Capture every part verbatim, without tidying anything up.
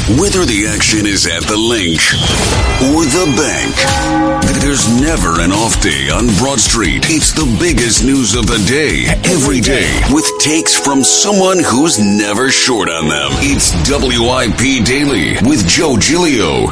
Whether the action is at the link or the bank, there's never an off day on Broad Street. It's the biggest news of the day, every day, with takes from someone who's never short on them. It's W I P Daily with Joe Giglio.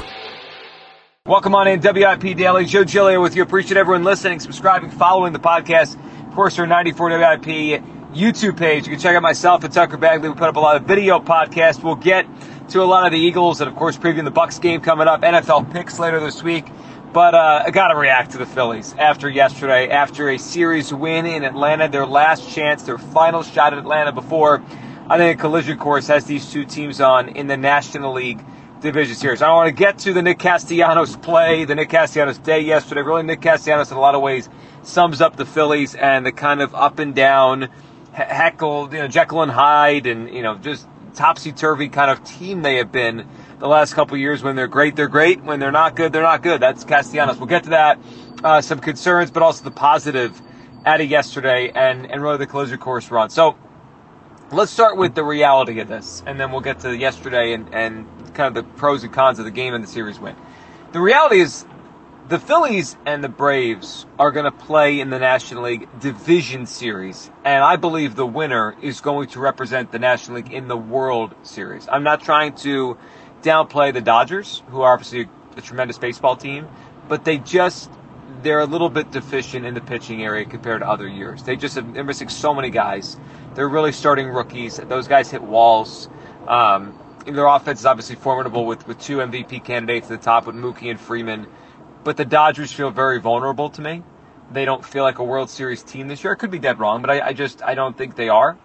Welcome on in, W I P Daily. Joe Giglio with you. Appreciate everyone listening, subscribing, following the podcast. Of course, our ninety-four W I P YouTube page. You can check out myself and Tucker Bagley. We put up a lot of video podcasts. We'll get to a lot of the Eagles and, of course, previewing the Bucs game coming up. N F L picks later this week. But uh, I got to react to the Phillies after yesterday, after a series win in Atlanta, their last chance, their final shot at Atlanta before, I think, a collision course has these two teams on in the National League Division Series. I want to get to the Nick Castellanos play, the Nick Castellanos day yesterday. Really, Nick Castellanos, in a lot of ways, sums up the Phillies and the kind of up and down, heckle, you know, Jekyll and Hyde, and, you know, just topsy-turvy kind of team they have been the last couple of years. When they're great, they're great. When they're not good, they're not good. That's Castellanos. We'll get to that. Uh, some concerns, but also the positive out of yesterday and, and really the collision course run. So let's start with the reality of this, and then we'll get to yesterday and, and kind of the pros and cons of the game and the series win. The reality is the Phillies and the Braves are going to play in the National League Division Series, and I believe the winner is going to represent the National League in the World Series. I'm not trying to downplay the Dodgers, who are obviously a, a tremendous baseball team, but they just, they're a little bit deficient in the pitching area compared to other years. They just have, they're missing so many guys. They're really starting rookies. Those guys hit walls. Um, their offense is obviously formidable with, with two M V P candidates at the top with Mookie and Freeman. But the Dodgers feel very vulnerable to me. They don't feel like a World Series team this year. I could be dead wrong, but I, I just I don't think they are.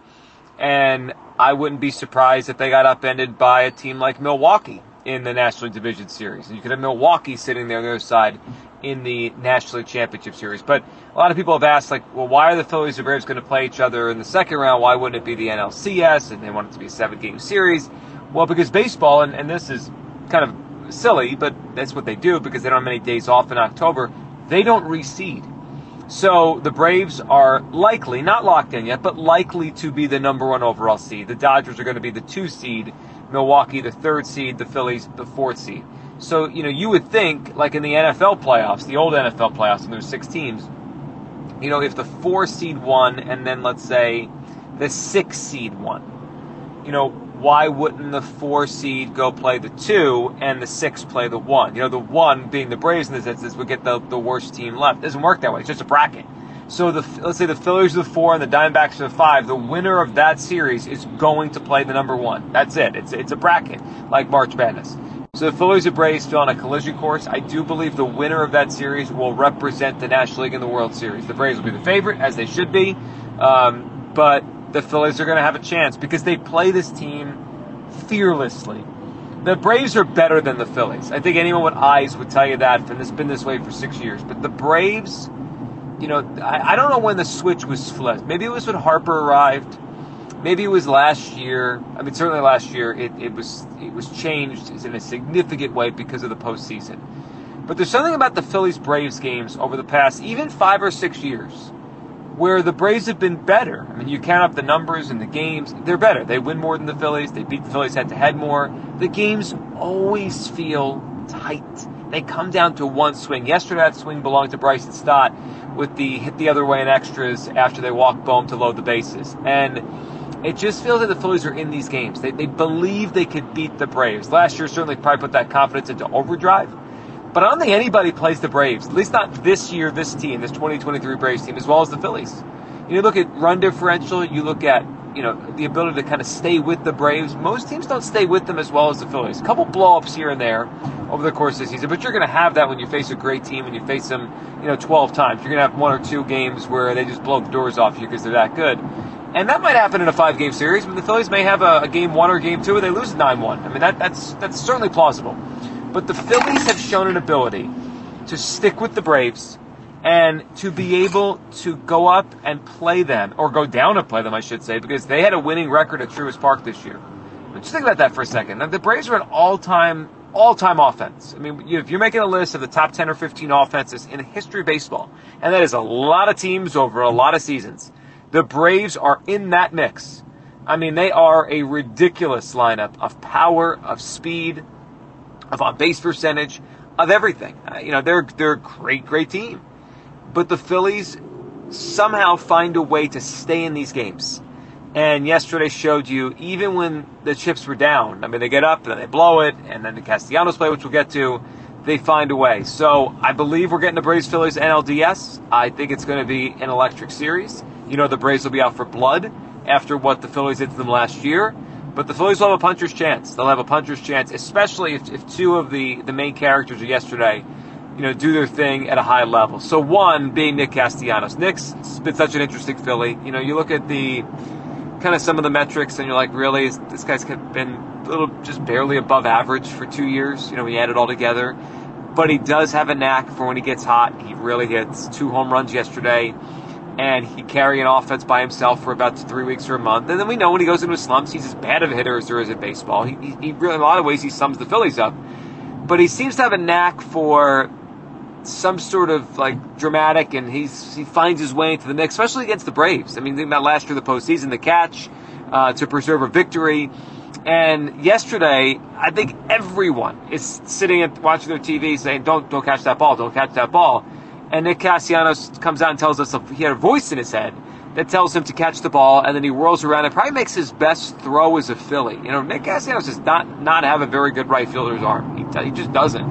And I wouldn't be surprised if they got upended by a team like Milwaukee in the National League Division Series. And you could have Milwaukee sitting there on the other side in the National League Championship Series. But a lot of people have asked, like, well, why are the Phillies and Braves going to play each other in the second round? Why wouldn't it be the N L C S? And they want it to be a seven-game series. Well, because baseball, and, and this is kind of silly, but that's what they do because they don't have many days off in October, they don't reseed. So the Braves are likely, not locked in yet, but likely to be the number one overall seed. The Dodgers are going to be the two seed, Milwaukee the third seed, the Phillies the fourth seed. So, you know, you would think, like in the N F L playoffs, the old N F L playoffs, and there's six teams, you know, if the four seed won and then let's say the six seed won, you know, why wouldn't the four seed go play the two and the six play the one? You know, the one being the Braves in this instance would get the, the worst team left. It doesn't work that way. It's just a bracket. So the let's say the Phillies are the four and the Diamondbacks are the five. The winner of that series is going to play the number one. That's it. It's it's a bracket like March Madness. So the Phillies and Braves feel on a collision course. I do believe the winner of that series will represent the National League in the World Series. The Braves will be the favorite, as they should be. Um, but the Phillies are going to have a chance because they play this team fearlessly. The Braves are better than the Phillies. I think anyone with eyes would tell you that, and it's been this way for six years. But the Braves, you know, I, I don't know when the switch was flipped. Maybe it was when Harper arrived. Maybe it was last year. I mean, certainly last year it, it was it was changed in a significant way because of the postseason. But there's something about the Phillies-Braves games over the past even five or six years where the Braves have been better. I mean, you count up the numbers and the games, they're better. They win more than the Phillies. They beat the Phillies head-to-head more. The games always feel tight. They come down to one swing. Yesterday, that swing belonged to Bryson Stott with the hit the other way in extras after they walked Bohm to load the bases. And it just feels like the Phillies are in these games. They, they believe they could beat the Braves. Last year certainly probably put that confidence into overdrive. But I don't think anybody plays the Braves, at least not this year, this team, this twenty twenty-three Braves team, as well as the Phillies. You look at run differential, you look at, you know, the ability to kind of stay with the Braves. Most teams don't stay with them as well as the Phillies. A couple blow-ups here and there over the course of the season, but you're going to have that when you face a great team and you face them, you know, twelve times. You're going to have one or two games where they just blow the doors off you because they're that good. And that might happen in a five-game series. I mean, the Phillies may have a, a game one or game two where they lose nine one. I mean, that, that's that's certainly plausible. But the Phillies have shown an ability to stick with the Braves and to be able to go up and play them, or go down and play them, I should say, because they had a winning record at Truist Park this year. But just think about that for a second. Now, the Braves are an all-time, all-time offense. I mean, if you're making a list of the top ten or fifteen offenses in the history of baseball, and that is a lot of teams over a lot of seasons, the Braves are in that mix. I mean, they are a ridiculous lineup of power, of speed, of on-base percentage, of everything. Uh, you know, they're they're a great, great team. But the Phillies somehow find a way to stay in these games. And yesterday showed you, even when the chips were down, I mean, they get up and then they blow it, and then the Castellanos play, which we'll get to, they find a way. So I believe we're getting the Braves-Phillies N L D S. I think it's going to be an electric series. You know, the Braves will be out for blood after what the Phillies did to them last year. But the Phillies will have a puncher's chance. They'll have a puncher's chance, especially if, if two of the, the main characters of yesterday, you know, do their thing at a high level. So one being Nick Castellanos. Nick's been such an interesting Philly. You know, you look at the kind of some of the metrics and you're like, really, this guy's been a little just barely above average for two years, you know, when you add it all together. But he does have a knack for when he gets hot. He really hits two home runs yesterday. And he carry an offense by himself for about three weeks or a month. And then we know when he goes into slumps, he's as bad of a hitter as there is in baseball. He, he, he really, in a lot of ways, he sums the Phillies up. But he seems to have a knack for some sort of like dramatic, and he's he finds his way into the mix, especially against the Braves. I mean, think about last year, the postseason, the catch uh, to preserve a victory. And yesterday, I think everyone is sitting and watching their T V saying, "Don't don't catch that ball, don't catch that ball." And Nick Castellanos comes out and tells us he had a voice in his head that tells him to catch the ball, and then he whirls around and probably makes his best throw as a Philly. You know, Nick Castellanos does not not have a very good right fielder's arm. He, he just doesn't.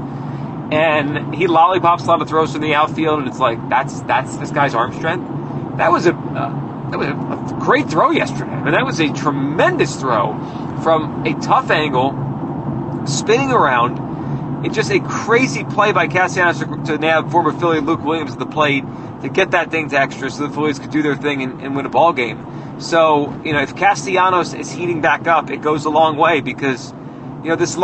And he lollipops a lot of throws from the outfield, and it's like, that's that's this guy's arm strength. That was a uh, that was a, a great throw yesterday. I mean, that was a tremendous throw from a tough angle, spinning around. It's just a crazy play by Castellanos to, to nab former Philly Luke Williams at the plate to get that thing to extra so the Phillies could do their thing and, and win a ball game. So, you know, if Castellanos is heating back up, it goes a long way because, you know, this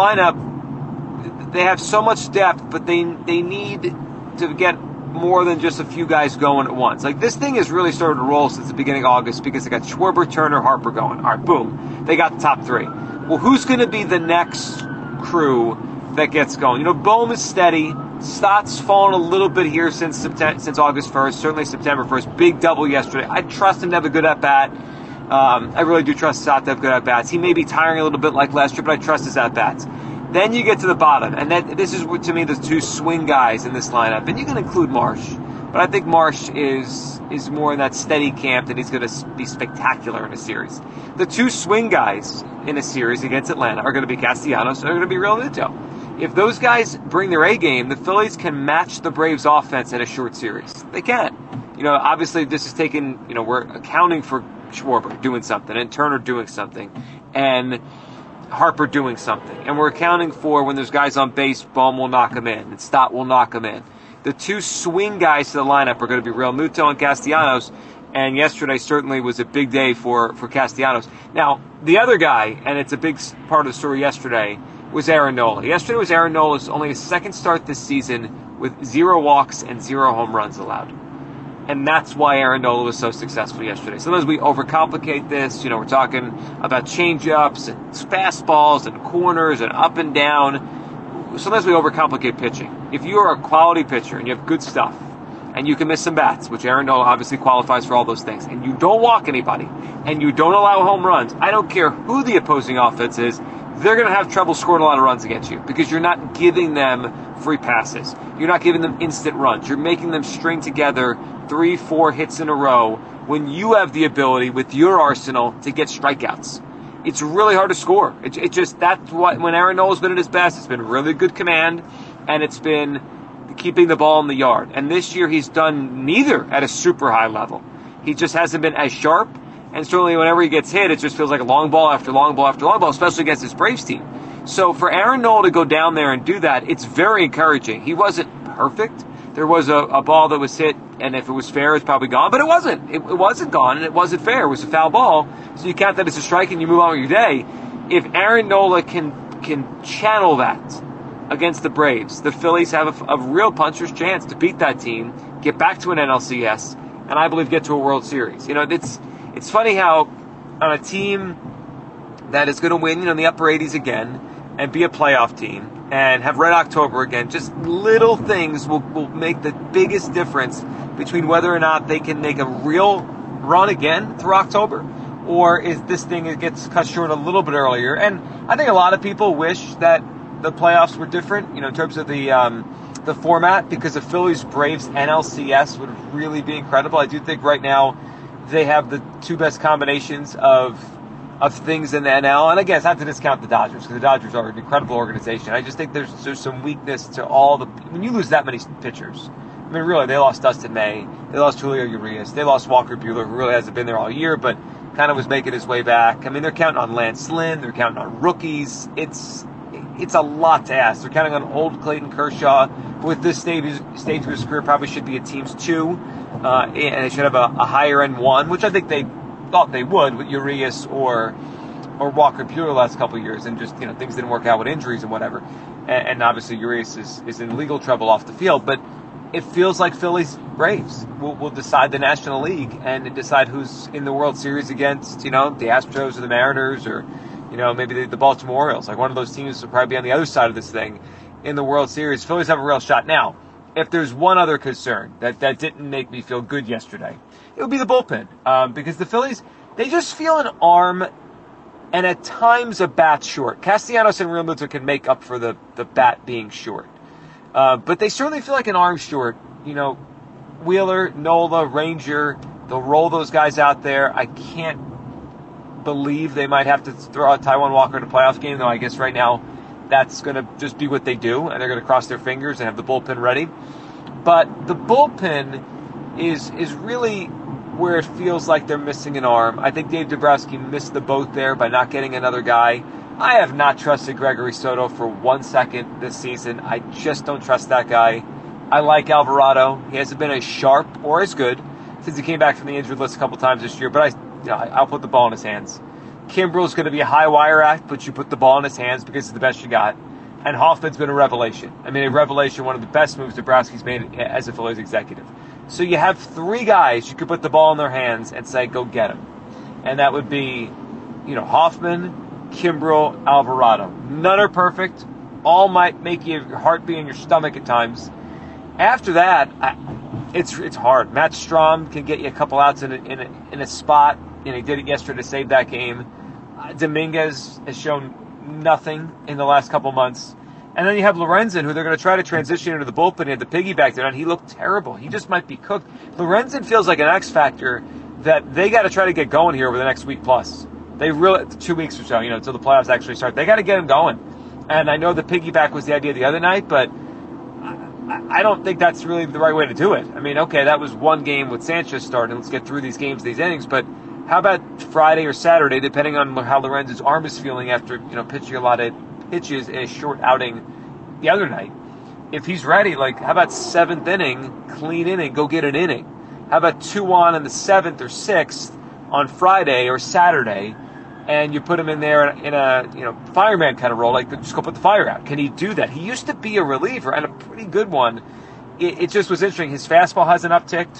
lineup, they have so much depth, but they they need to get more than just a few guys going at once. Like, this thing has really started to roll since the beginning of August because they got Schwarber, Turner, Harper going. All right, boom. They got the top three. Well, who's going to be the next crew that gets going? You know, Bohm is steady. Stott's fallen a little bit here since September, since August first, certainly September first. Big double yesterday. I trust him to have a good at-bat. Um, I really do trust Stott to have good at-bats. He may be tiring a little bit like last year, but I trust his at-bats. Then you get to the bottom, and that, this is, to me, the two swing guys in this lineup. And you can include Marsh, but I think Marsh is is more in that steady camp that he's going to be spectacular in a series. The two swing guys in a series against Atlanta are going to be Castellanos and are going to be Realmuto. If those guys bring their A game, the Phillies can match the Braves' offense in a short series. They can. You know, obviously this is taking, you know, we're accounting for Schwarber doing something and Turner doing something and Harper doing something. And we're accounting for when there's guys on base, Bohm will knock them in and Stott will knock them in. The two swing guys to the lineup are going to be Realmuto and Castellanos. And yesterday certainly was a big day for, for Castellanos. Now, the other guy, and it's a big part of the story yesterday, was Aaron Nola. Yesterday was Aaron Nola's only his second start this season with zero walks and zero home runs allowed. And that's why Aaron Nola was so successful yesterday. Sometimes we overcomplicate this. You know, we're talking about changeups and fastballs and corners and up and down. Sometimes we overcomplicate pitching. If you are a quality pitcher and you have good stuff, and you can miss some bats, which Aaron Nola obviously qualifies for all those things, and you don't walk anybody, and you don't allow home runs, I don't care who the opposing offense is, they're going to have trouble scoring a lot of runs against you because you're not giving them free passes. You're not giving them instant runs. You're making them string together three, four hits in a row when you have the ability with your arsenal to get strikeouts. It's really hard to score. It, it just, that's what, when Aaron Nola's been at his best, it's been really good command, and it's been keeping the ball in the yard. And this year he's done neither at a super high level. He just hasn't been as sharp. And certainly whenever he gets hit, it just feels like a long ball after long ball after long ball, especially against this Braves team. So for Aaron Nola to go down there and do that, it's very encouraging. He wasn't perfect. There was a, a ball that was hit, and if it was fair, it's probably gone. But it wasn't. It, it wasn't gone, and it wasn't fair. It was a foul ball. So you count that as a strike, and you move on with your day. If Aaron Nola can can channel that against the Braves, the Phillies have a, a real puncher's chance to beat that team, get back to an N L C S, and I believe get to a World Series. You know, it's it's funny how on a team that is going to win, you know, in the upper eighties again and be a playoff team and have Red October again, just little things will, will make the biggest difference between whether or not they can make a real run again through October or is this thing it gets cut short a little bit earlier? And I think a lot of people wish that the playoffs were different, you know, in terms of the um, the format, because the Phillies Braves N L C S would really be incredible. I do think right now they have the two best combinations of of things in the N L. And again, it's not to discount the Dodgers, because the Dodgers are an incredible organization. I just think there's there's some weakness to all the when you lose that many pitchers. I mean, really, they lost Dustin May, they lost Julio Urias, they lost Walker Buehler, who really hasn't been there all year, but kind of was making his way back. I mean, they're counting on Lance Lynn, they're counting on rookies. It's it's a lot to ask. They're counting on old Clayton Kershaw, who at this stage, stage of his career probably should be a team's two, uh, and they should have a, a higher end one, which I think they thought they would with Urias or or Walker Buehler the last couple of years, and just, you know, things didn't work out with injuries and whatever. And, and obviously Urias is, is in legal trouble off the field, but it feels like Phillies Braves will, will decide the National League and decide who's in the World Series against, you know, the Astros or the Mariners, or, you know, maybe the, the Baltimore Orioles. Like one of those teams will probably be on the other side of this thing in the World Series. Phillies have a real shot. Now, if there's one other concern that, that didn't make me feel good yesterday, it would be the bullpen. Um, because the Phillies, they just feel an arm and at times a bat short. Castellanos and Realmuto can make up for the, the bat being short. Uh, but they certainly feel like an arm short. You know, Wheeler, Nola, Ranger, they'll roll those guys out there. I can't believe they might have to throw out Taijuan Walker in a playoff game, though I guess right now that's going to just be what they do, and they're going to cross their fingers and have the bullpen ready. But the bullpen is is really where it feels like they're missing an arm. I think Dave Dombrowski missed the boat there by not getting another guy. I have not trusted Gregory Soto for one second this season. I just don't trust that guy. I like Alvarado. He hasn't been as sharp or as good since he came back from the injured list a couple times this year, but I, you know, I'll put the ball in his hands. Kimbrel's going to be a high wire act, but you put the ball in his hands because it's the best you got. And Hoffman's been a revelation. I mean, a revelation, one of the best moves Dombrowski's made as a Phillies executive. So you have three guys you could put the ball in their hands and say, go get him. And that would be, you know, Hoffman, Kimbrel, Alvarado. None are perfect. All might make your heart be in your stomach at times. After that, I, it's it's hard. Matt Strahm can get you a couple outs in a, in a, in a spot. You know, he did it yesterday to save that game. Uh, Dominguez has shown nothing in the last couple months. And then you have Lorenzen, who they're going to try to transition into the bullpen. He had the piggyback there, and he looked terrible. He just might be cooked. Lorenzen feels like an X factor that they got to try to get going here over the next week plus. They really, two weeks or so, you know, until the playoffs actually start. They got to get him going. And I know the piggyback was the idea the other night, but I, I don't think that's really the right way to do it. I mean, okay, that was one game with Sanchez starting. Let's get through these games, these innings. But how about Friday or Saturday, depending on how Lorenzen's arm is feeling after, you know, pitching a lot of pitches in a short outing the other night. If he's ready, like, how about seventh inning, clean inning, go get an inning? How about two on in the seventh or sixth on Friday or Saturday, and you put him in there in a, you know, fireman kind of role, like just go put the fire out? Can he do that? He used to be a reliever and a pretty good one. It, it just was interesting. His fastball hasn't upticked.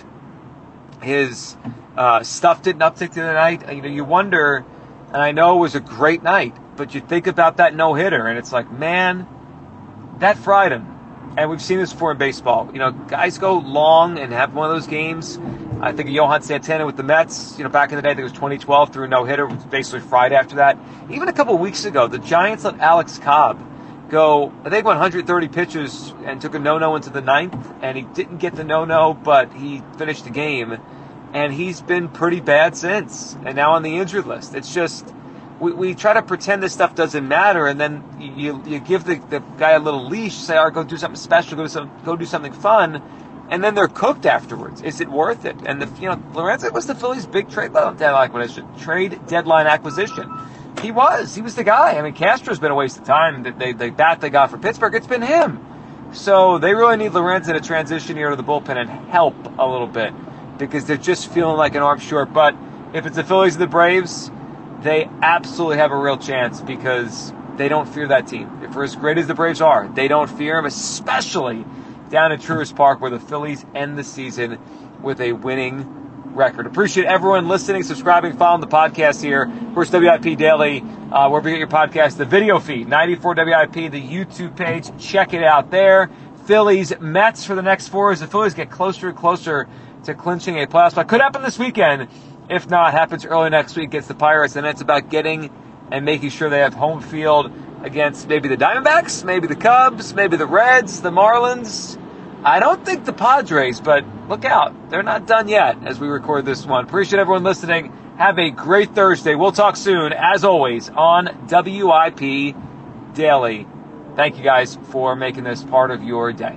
His uh, stuff didn't uptick the other night. You know, you wonder, and I know it was a great night, but you think about that no-hitter, and it's like, man, that fried him. And we've seen this before in baseball. You know, guys go long and have one of those games. I think of Johan Santana with the Mets, you know, back in the day, I think it was twenty twelve, threw a no-hitter, basically fried after that. Even a couple of weeks ago, the Giants let Alex Cobb go, I think, one hundred thirty pitches and took a no-no into the ninth, and he didn't get the no-no, but he finished the game. And he's been pretty bad since, and now on the injured list. It's just, we, we try to pretend this stuff doesn't matter, and then you you give the, the guy a little leash, say, all right, go do something special, go do, some, go do something fun, and then they're cooked afterwards. Is it worth it? And, the you know, Lorenzen was the Phillies' big trade deadline acquisition. Trade deadline acquisition. He was. He was the guy. I mean, Castro's been a waste of time. The, the, the bat they got for Pittsburgh, it's been him. So they really need Lorenzen to transition here to the bullpen and help a little bit, because they're just feeling like an arm short. But if it's the Phillies and the Braves, they absolutely have a real chance, because they don't fear that team. For as great as the Braves are, they don't fear them, especially down at Truist Park, where the Phillies end the season with a winning record. Appreciate everyone listening, subscribing, following the podcast here. Of course, W I P Daily, uh, wherever you get your podcast, the video feed, ninety-four W I P, the YouTube page. Check it out there. Phillies, Mets for the next four as the Phillies get closer and closer to clinching a playoff spot. Could happen this weekend If not, happens early next week against the Pirates, and it's about getting and making sure they have home field against maybe the Diamondbacks, maybe the Cubs, maybe the Reds, the Marlins. I don't think the Padres, but look out. They're not done yet as we record this one. Appreciate everyone listening. Have a great Thursday. We'll talk soon, as always, on W I P Daily. Thank you guys for making this part of your day.